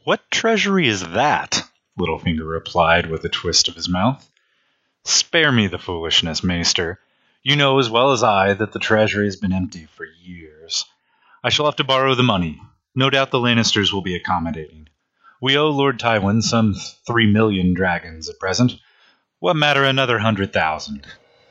"What treasury is that?" Littlefinger replied with a twist of his mouth. "Spare me the foolishness, maester. You know as well as I that the treasury has been empty for years. I shall have to borrow the money. No doubt the Lannisters will be accommodating. We owe Lord Tywin some 3,000,000 dragons at present. What matter another 100,000?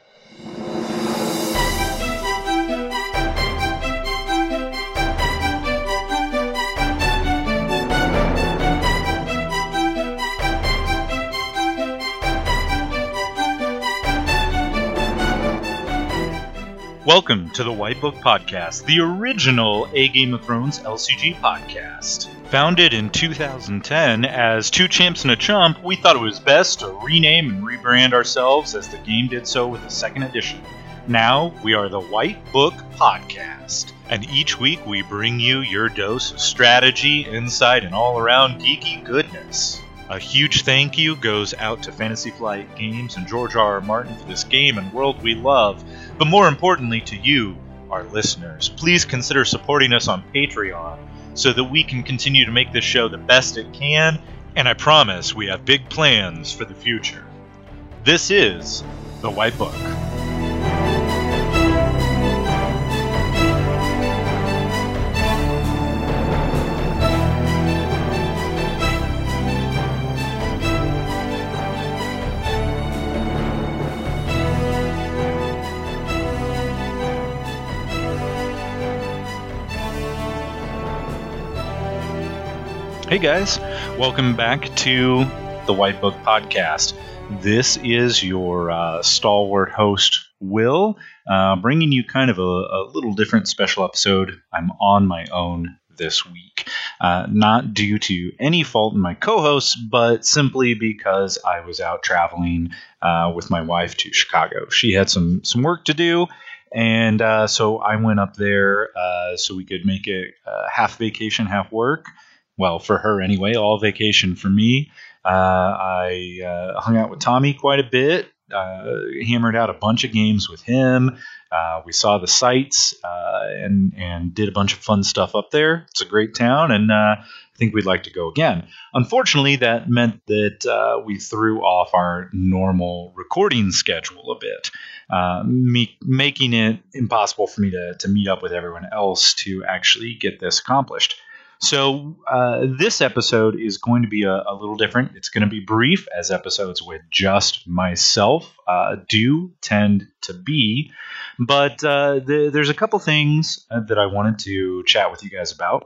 Welcome to the White Book Podcast, the original A Game of Thrones LCG podcast. Founded in 2010 as Two Champs and a Chump, we thought it was best to rename and rebrand ourselves as the game did so with the second edition. Now, we are the White Book Podcast, and each week we bring you your dose of strategy, insight, and all-around geeky goodness. A huge thank you goes out to Fantasy Flight Games and George R. R. Martin for this game and world we love, but more importantly to you, our listeners. Please consider supporting us on Patreon so that we can continue to make this show the best it can, and I promise we have big plans for the future. This is The White Book. Hey guys, welcome back to the White Book Podcast. This is your stalwart host, Will, bringing you kind of a little different special episode. I'm on my own this week, not due to any fault in my co-hosts, but simply because I was out traveling with my wife to Chicago. She had some work to do, and so I went up there so we could make it half vacation, half work. Well, for her anyway, all vacation for me. I hung out with Tommy quite a bit, hammered out a bunch of games with him. We saw the sights and did a bunch of fun stuff up there. It's a great town, and I think we'd like to go again. Unfortunately, that meant that we threw off our normal recording schedule a bit, making it impossible for me to meet up with everyone else to actually get this accomplished. So this episode is going to be a little different. It's going to be brief, as episodes with just myself do tend to be. But there's a couple things that I wanted to chat with you guys about,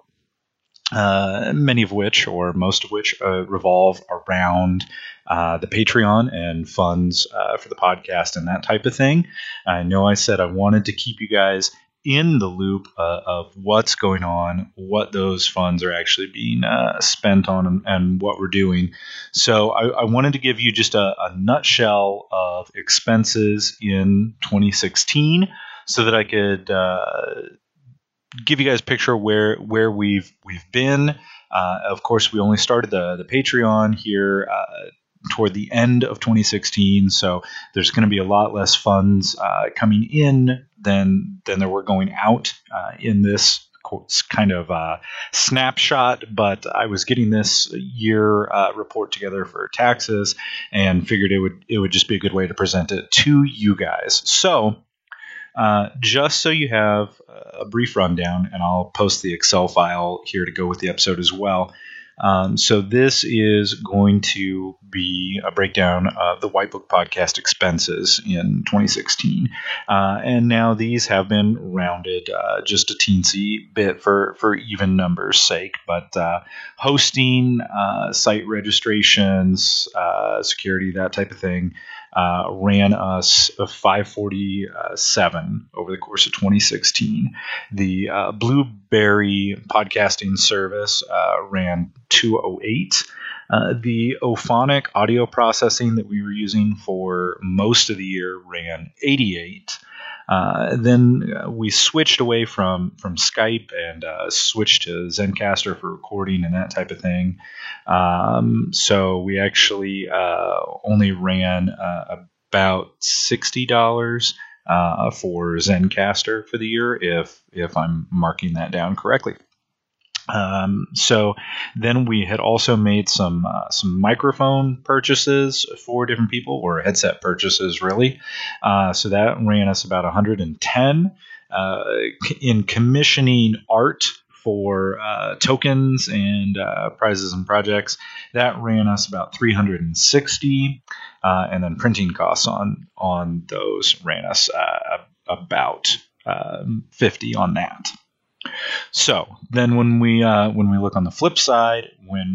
many of which, or most of which, revolve around the Patreon and funds for the podcast and that type of thing. I know I said I wanted to keep you guys in the loop of what's going on, what those funds are actually being spent on, and what we're doing. So I wanted to give you just a nutshell of expenses in 2016 so that I could give you guys a picture of where we've been. Of course, we only started the Patreon here toward the end of 2016, so there's going to be a lot less funds coming in than there were going out in this kind of snapshot. But I was getting this year report together for taxes and figured it would just be a good way to present it to you guys. So just so you have a brief rundown, and I'll post the Excel file here to go with the episode as well. So this is going to be a breakdown of the White Book Podcast expenses in 2016. And now these have been rounded just a teensy bit for even numbers' sake. But hosting, site registrations, security, that type of thing, ran us $547 over the course of 2016. The Blueberry podcasting service ran $208. The Ophonic audio processing that we were using for most of the year ran $88. Then we switched away from Skype and switched to Zencastr for recording and that type of thing. So we actually only ran about $60 for Zencastr for the year, if I'm marking that down correctly. So then we had also made some microphone purchases for different people, or headset purchases, really. So that ran us about 110 in commissioning art for tokens and prizes and projects. That ran us about 360, and then printing costs on those ran us about 50 on that. So then when we look on the flip side,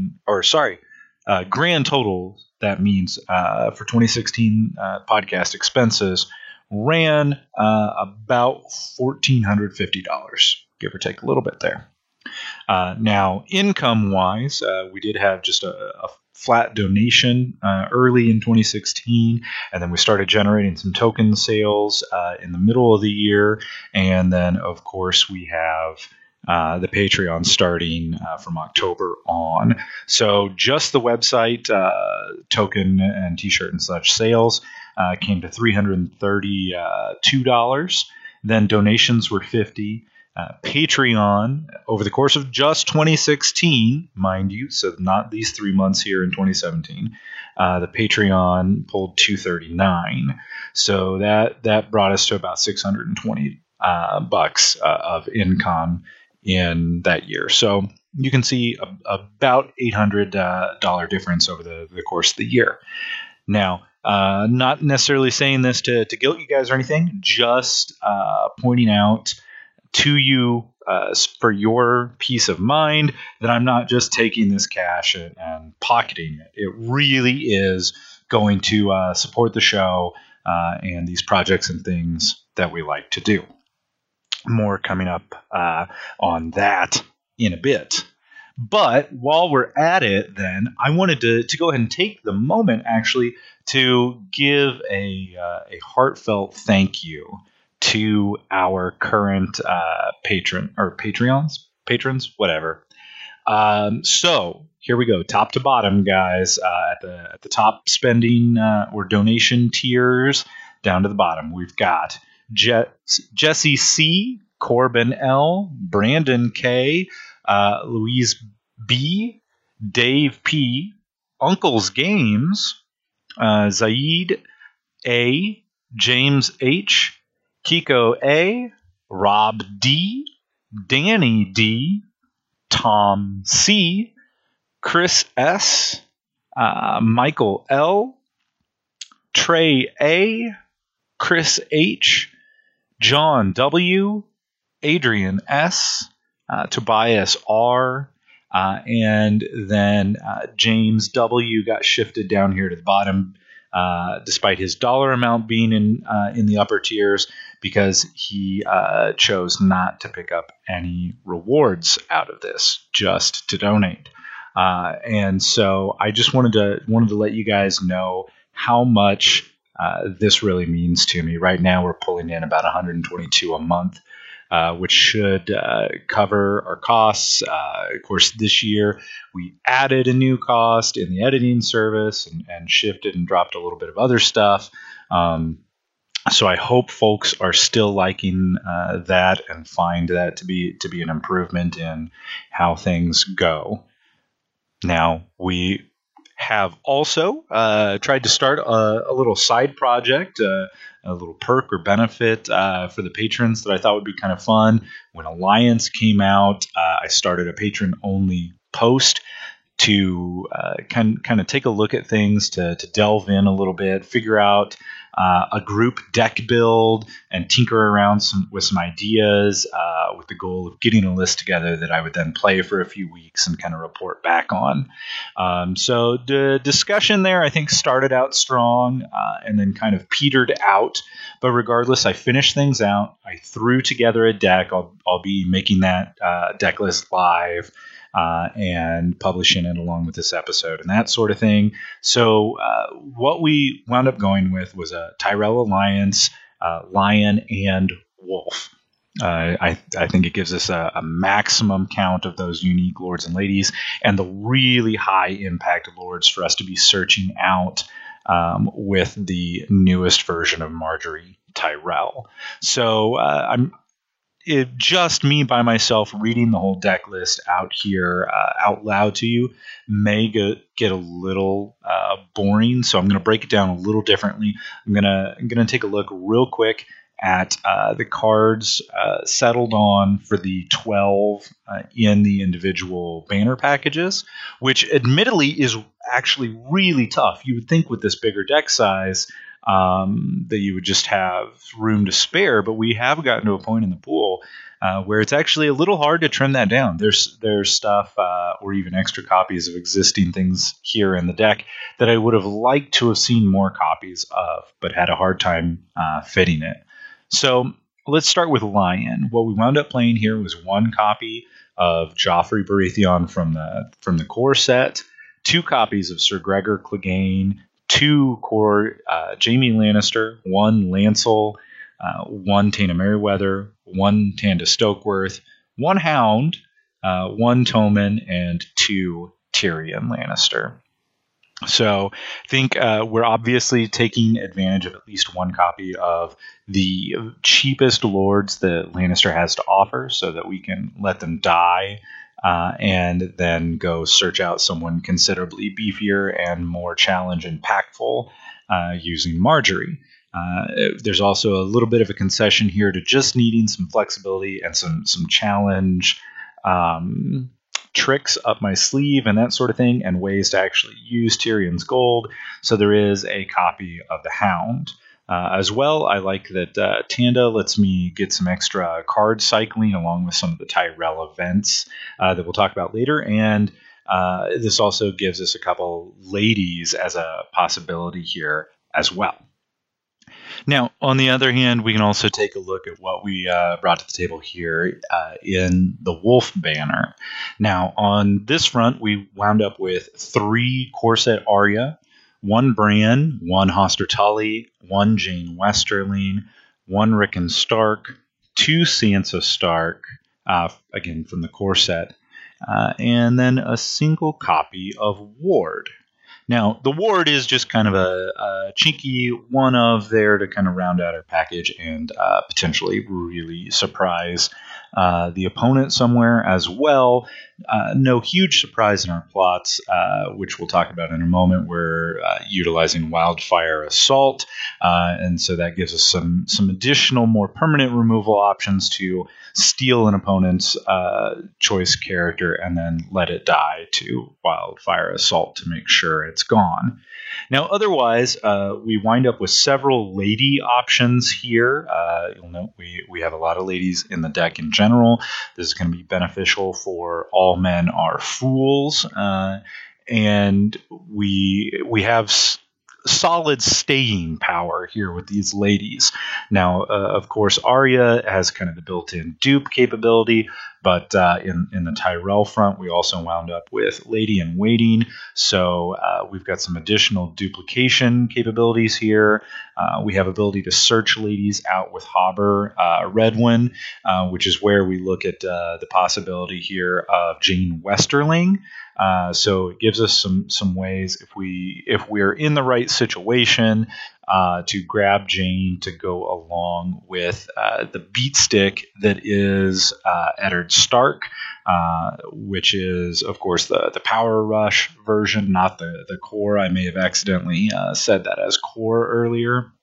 grand total, that means for 2016 podcast expenses ran about $1,450, give or take a little bit there. Now, income-wise, we did have just a flat donation early in 2016, and then we started generating some token sales in the middle of the year, and then, of course, we have the Patreon starting from October on. So just the website, token and t-shirt and such sales came to $332. Then donations were $50. Patreon, over the course of just 2016, mind you, so not these 3 months here in 2017, the Patreon pulled $239. So that brought us to about $620 bucks of income in that year. So you can see about $800 difference over the course of the year. Now, not necessarily saying this to guilt you guys or anything, just pointing out to you for your peace of mind that I'm not just taking this cash and pocketing it. It really is going to support the show and these projects and things that we like to do. More coming up on that in a bit. But while we're at it, then, I wanted to go ahead and take the moment, actually, to give a heartfelt thank you to our current patrons, whatever. So here we go, top to bottom, guys. At the top spending or donation tiers, down to the bottom, we've got Jesse C, Corbin L, Brandon K, Louise B, Dave P, Uncle's Games, Zaid A, James H, Kiko A, Rob D, Danny D, Tom C, Chris S, Michael L, Trey A, Chris H, John W, Adrian S, Tobias R, and then James W got shifted down here to the bottom, despite his dollar amount being in the upper tiers, because he chose not to pick up any rewards out of this, just to donate. And so I just wanted to let you guys know how much this really means to me. Right now, we're pulling in about $122 a month, which should cover our costs. Of course, this year we added a new cost in the editing service and shifted and dropped a little bit of other stuff. So I hope folks are still liking that and find that to be an improvement in how things go. Now, we have also tried to start a little side project, a little perk or benefit for the patrons that I thought would be kind of fun. When Alliance came out, I started a patron-only post to kind of take a look at things, to delve in a little bit, figure out a group deck build, and tinker around with some ideas with the goal of getting a list together that I would then play for a few weeks and kind of report back on. So the discussion there, I think, started out strong and then kind of petered out. But regardless, I finished things out. I threw together a deck. I'll be making that deck list live and publishing it along with this episode and that sort of thing. So what we wound up going with was a Tyrell Alliance, Lion, and Wolf. I think it gives us a maximum count of those unique lords and ladies and the really high impact lords for us to be searching out with the newest version of Marjorie Tyrell. So just me by myself reading the whole deck list out here out loud to you may get a little boring, so I'm going to break it down a little differently. I'm gonna take a look real quick at the cards settled on for the 12 in the individual banner packages, which admittedly is actually really tough. You would think with this bigger deck size that you would just have room to spare, but we have gotten to a point in the pool where it's actually a little hard to trim that down. There's stuff or even extra copies of existing things here in the deck that I would have liked to have seen more copies of, but had a hard time fitting it. So let's start with Lion. What we wound up playing here was one copy of Joffrey Baratheon from the core set, two copies of Sir Gregor Clegane, two core Jaime Lannister, one Lancel, one Taena Merryweather, one Tanda Stokeworth, one Hound, one Tommen, and two Tyrion Lannister. So I think we're obviously taking advantage of at least one copy of the cheapest lords that Lannister has to offer so that we can let them die and then go search out someone considerably beefier and more challenge impactful using Marjorie. There's also a little bit of a concession here to just needing some flexibility and some challenge tricks up my sleeve and that sort of thing, and ways to actually use Tyrion's gold. So there is a copy of the Hound. As well, I like that Tanda lets me get some extra card cycling along with some of the Tyrell events that we'll talk about later. And this also gives us a couple ladies as a possibility here as well. Now, on the other hand, we can also take a look at what we brought to the table here in the Wolf banner. Now, on this front, we wound up with 3 core set Arya, 1 Bran, 1 Hoster Tully, 1 Jane Westerling, 1 Rickon Stark, 2 Sansa Stark, again from the core set, and then a single copy of Ward. Now, the Ward is just kind of a cheeky one of there to kind of round out our package and potentially really surprise the opponent somewhere as well. No huge surprise in our plots, which we'll talk about in a moment. We're utilizing Wildfire Assault, and so that gives us some additional, more permanent removal options to steal an opponent's choice character and then let it die to Wildfire Assault to make sure it's gone. Now, otherwise, we wind up with several lady options here. You'll note we have a lot of ladies in the deck in general. This is going to be beneficial for All Men Are Fools, and we have solid staying power here with these ladies. Now, of course, Arya has kind of the built-in dupe capability, but in the Tyrell front, we also wound up with Lady in Waiting, so we've got some additional duplication capabilities here. We have ability to search ladies out with Hobber Redwyn, which is where we look at the possibility here of Jane Westerling. So it gives us some ways if we're in the right situation to grab Jane to go along with the beat stick that is Eddard Stark, which is of course the Power Rush version, not the core. I may have accidentally said that as core earlier.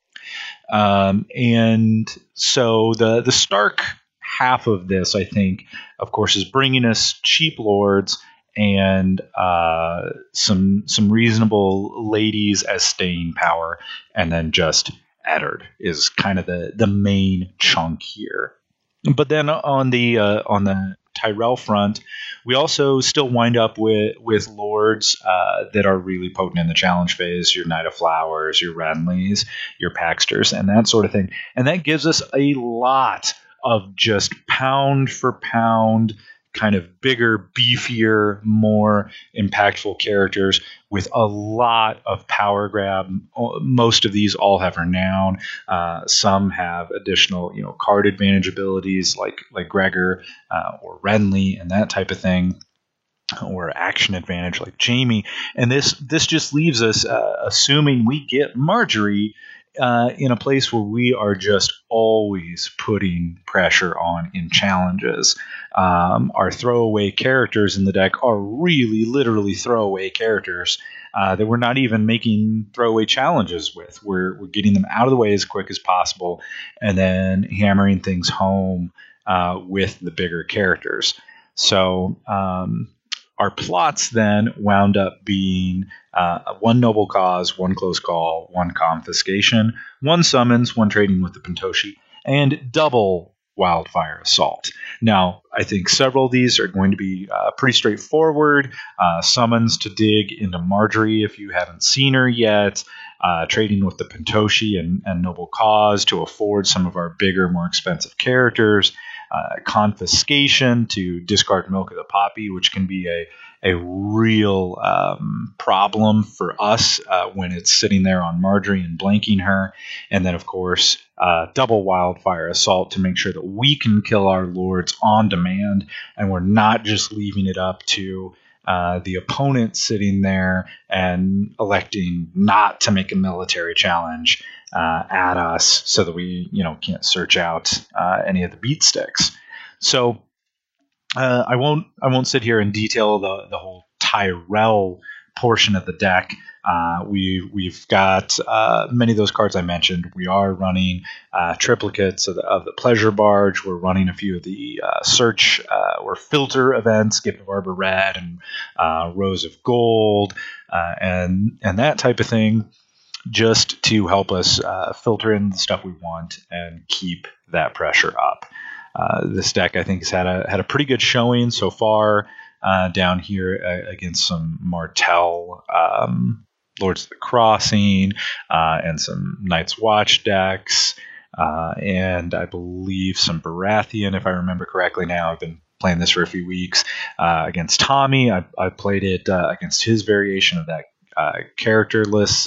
And so the Stark half of this, I think, of course, is bringing us cheap lords and some reasonable ladies as staying power, and then just Eddard is kind of the main chunk here. But then on the Tyrell front, we also still wind up with lords that are really potent in the challenge phase, your Knight of Flowers, your Renleys, your Paxters, and that sort of thing. And that gives us a lot of just pound for pound kind of bigger, beefier, more impactful characters with a lot of power grab. Most of these all have renown. Some have additional, card advantage abilities like Gregor or Renly and that type of thing, or action advantage like Jaime. And this just leaves us, assuming we get Marjorie, in a place where we are just always putting pressure on in challenges. Our throwaway characters in the deck are really literally throwaway characters that we're not even making throwaway challenges with. We're getting them out of the way as quick as possible and then hammering things home with the bigger characters. So our plots then wound up being one noble cause, one close call, one confiscation, one summons, one trading with the Pentoshi, and double wildfire assault. Now, I think several of these are going to be pretty straightforward. Summons to dig into Marjorie if you haven't seen her yet. Trading with the Pentoshi and noble cause to afford some of our bigger, more expensive characters. Confiscation to discard Milk of the Poppy, which can be a real problem for us when it's sitting there on Marjorie and blanking her. And then, of course, double wildfire assault to make sure that we can kill our lords on demand and we're not just leaving it up to the opponent sitting there and electing not to make a military challenge at us so that we can't search out any of the beat sticks. So I won't sit here and detail the whole Tyrell portion of the deck. We've got many of those cards I mentioned. We are running triplicates of the Pleasure Barge. We're running a few of the search or filter events, Gift of Arbor Red and Rose of Gold, and that type of thing, just to help us filter in the stuff we want and keep that pressure up. This deck, I think, has had a pretty good showing so far down here against some Martell, Lords of the Crossing, and some Night's Watch decks, and I believe some Baratheon, if I remember correctly now. I've been playing this for a few weeks against Tommy. I played it against his variation of that characterless,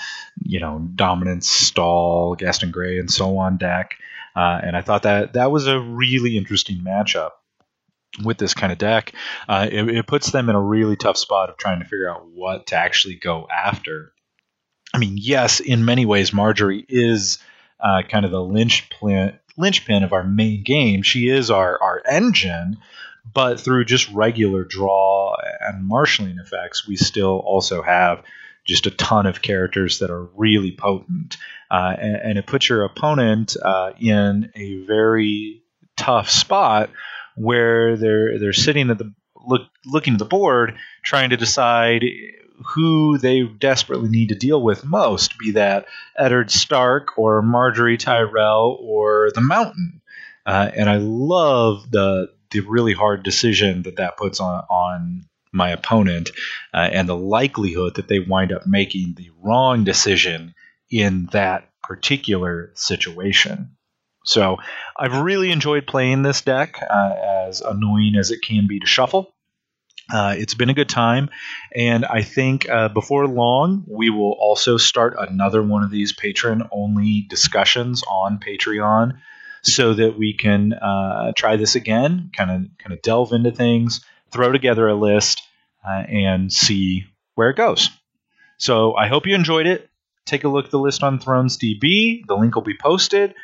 Dominance, Stall, Gaston Grey, and so on deck. And I thought that was a really interesting matchup with this kind of deck. It puts them in a really tough spot of trying to figure out what to actually go after. I mean, yes, in many ways, Marjorie is kind of the linchpin of our main game. She is our engine, but through just regular draw and marshalling effects, we still also have just a ton of characters that are really potent. And it puts your opponent in a very tough spot where they're sitting at looking at the board, trying to decide who they desperately need to deal with most, be that Eddard Stark or Marjorie Tyrell or the Mountain. And I love the really hard decision that puts on my opponent, and the likelihood that they wind up making the wrong decision in that particular situation. So I've really enjoyed playing this deck, as annoying as it can be to shuffle. It's been a good time, and I think before long we will also start another one of these patron-only discussions on Patreon, so that we can try this again, kind of delve into things, throw together a list, and see where it goes. So I hope you enjoyed it. Take a look at the list on ThronesDB. The link will be posted,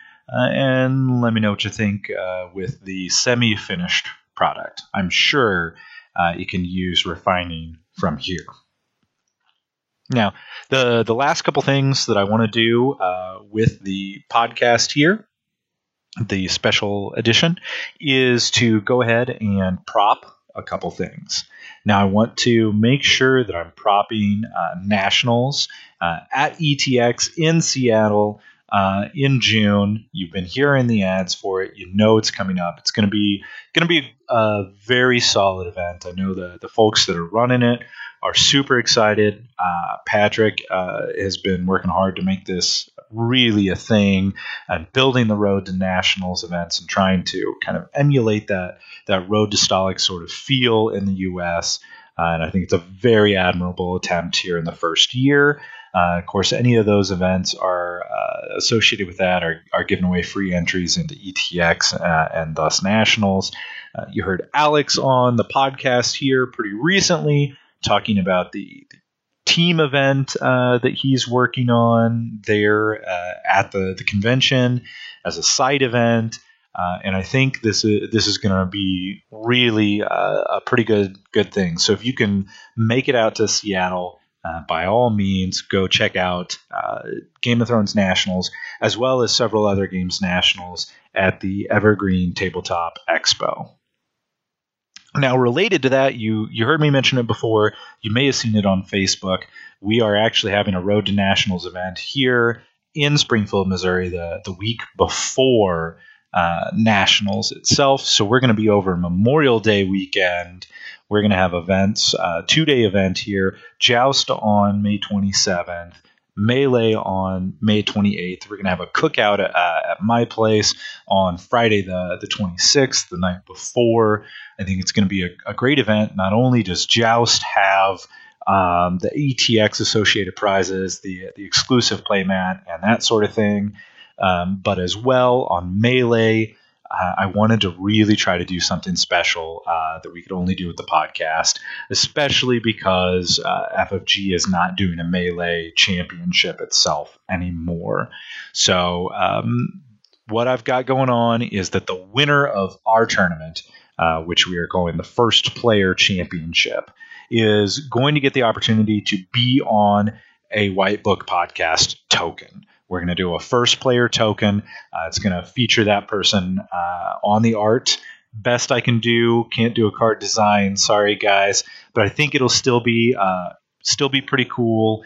and let me know what you think with the semi-finished product. I'm sure you can use refining from here. Now, the last couple things that I want to do with the podcast here, the special edition, is to go ahead and prop a couple things. Now, I want to make sure that I'm propping Nationals at ETX in Seattle in June. You've been hearing the ads for it. You know it's coming up. It's going to be a very solid event. I know the folks that are running it are super excited. Patrick has been working hard to make this really a thing and building the Road to Nationals events and trying to kind of emulate that Road to Stolic sort of feel in the U.S. And I think it's a very admirable attempt here in the first year. Of course, any of those events are associated with that are giving away free entries into ETX and thus Nationals. You heard Alex on the podcast here pretty recently talking about the team event that he's working on there at the convention as a side event. And I think this is going to be really a pretty good thing. So if you can make it out to Seattle, by all means, go check out Game of Thrones Nationals, as well as several other games nationals at the Evergreen Tabletop Expo. Now, related to that, you heard me mention it before. You may have seen it on Facebook. We are actually having a Road to Nationals event here in Springfield, Missouri, the week before Nationals itself. So we're going to be over Memorial Day weekend. We're going to have events, 2-day event here, Joust on May 27th, Melee on May 28th. We're going to have a cookout at my place on Friday the 26th, the night before. I think it's going to be a great event. Not only does Joust have the ETX associated prizes, the exclusive playmat, and that sort of thing, but as well on Melee, I wanted to really try to do something special that we could only do with the podcast, especially because FFG is not doing a Melee championship itself anymore. So what I've got going on is that the winner of our tournament, which we are calling the First Player Championship, is going to get the opportunity to be on a White Book podcast token. We're going to do a first player token. It's going to feature that person on the art. Best I can do. Can't do a card design. Sorry, guys. But I think it'll still be pretty cool.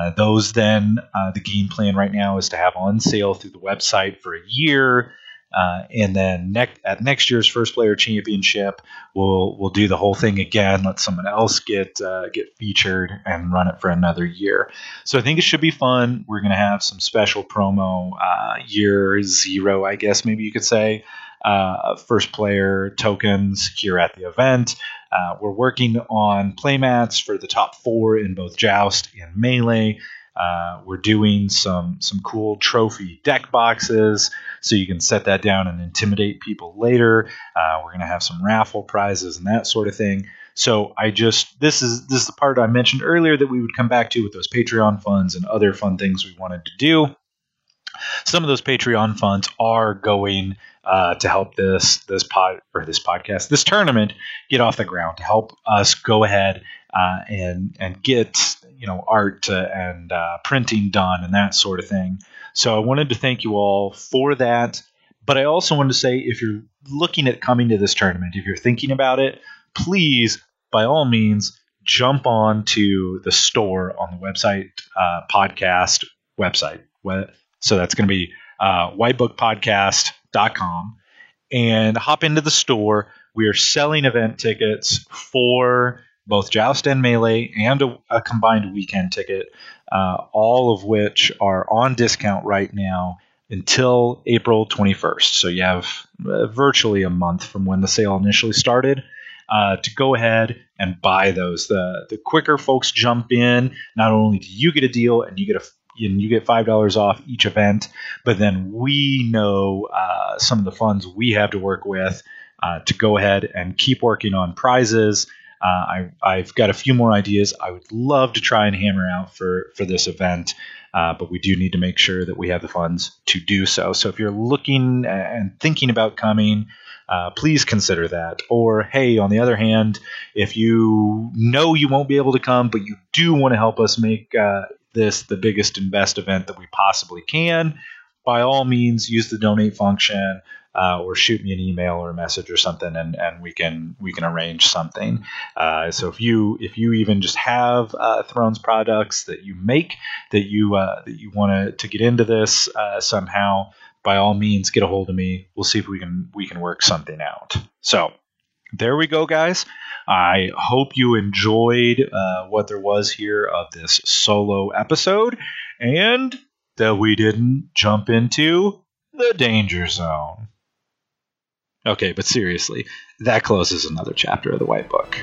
The game plan right now is to have on sale through the website for a year. And then at next year's First Player Championship, we'll do the whole thing again. Let someone else get featured and run it for another year. So I think it should be fun. We're going to have some special promo year 0, I guess maybe you could say, first player tokens here at the event. We're working on playmats for the top 4 in both Joust and Melee. We're doing some cool trophy deck boxes, so you can set that down and intimidate people later. We're going to have some raffle prizes and that sort of thing. So this is the part I mentioned earlier that we would come back to with those Patreon funds and other fun things we wanted to do. Some of those Patreon funds are going to help this tournament get off the ground, to help us go ahead and get art and printing done and that sort of thing. So I wanted to thank you all for that. But I also wanted to say, if you're looking at coming to this tournament, if you're thinking about it, please, by all means, jump on to the store on the website, podcast website. So that's going to be whitebookpodcast.com, and hop into the store. We are selling event tickets for both Joust and Melee, and a combined weekend ticket, all of which are on discount right now until April 21st. So you have virtually a month from when the sale initially started to go ahead and buy those. The quicker folks jump in, not only do you get a deal and you get $5 off each event, but then we know some of the funds we have to work with to go ahead and keep working on prizes. I've got a few more ideas I would love to try and hammer out for this event, but we do need to make sure that we have the funds to do so. So if you're looking and thinking about coming, please consider that. Or, hey, on the other hand, if you know you won't be able to come, but you do want to help us make this the biggest and best event that we possibly can, by all means, use the donate function. Or shoot me an email or a message or something, and we can arrange something. So if you even just have Thrones products that you make that you want to get into this somehow, by all means, get a hold of me. We'll see if we can work something out. So there we go, guys. I hope you enjoyed what there was here of this solo episode, and that we didn't jump into the danger zone. Okay, but seriously, that closes another chapter of the White Book.